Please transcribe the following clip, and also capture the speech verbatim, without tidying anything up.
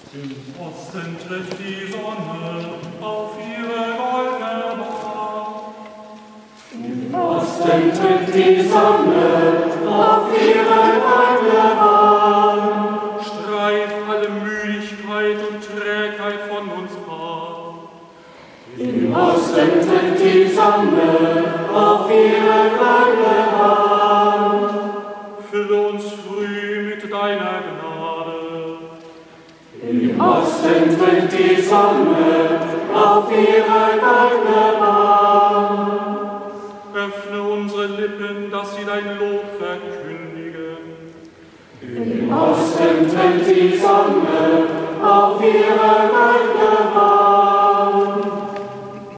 Im Osten tritt die Sonne auf ihre goldene Bahn. Im Osten tritt die Sonne auf ihre goldene Bahn. Streif alle Müdigkeit und Trägheit von uns ab. Im Osten tritt die Sonne auf ihre goldene Bahn. Fülle uns früh mit deiner Gnade. Im Osten tritt die Sonne auf ihre goldene Bahn. Öffne unsere Lippen, dass sie dein Lob verkündigen. Im Osten tritt die Sonne auf ihre goldene